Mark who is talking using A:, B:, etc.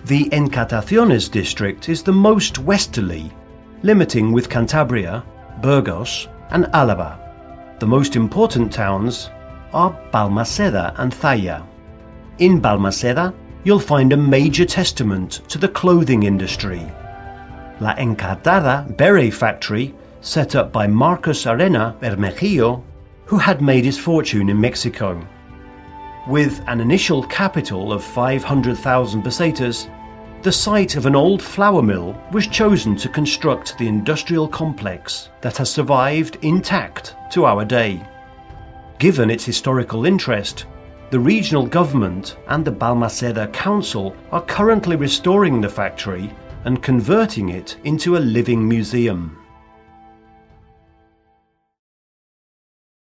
A: The Encartaciones district is the most westerly, limiting with Cantabria, Burgos and Álava. The most important towns are Balmaseda and Zaya. In Balmaseda, you'll find a major testament to the clothing industry. La Encantada beret factory, set up by Marcos Arena Bermejillo, who had made his fortune in Mexico. With an initial capital of 500,000 pesetas, the site of an old flour mill was chosen to construct the industrial complex that has survived intact to our day. Given its historical interest, the regional government and the Balmaseda Council are currently restoring the factory and converting it into a living museum.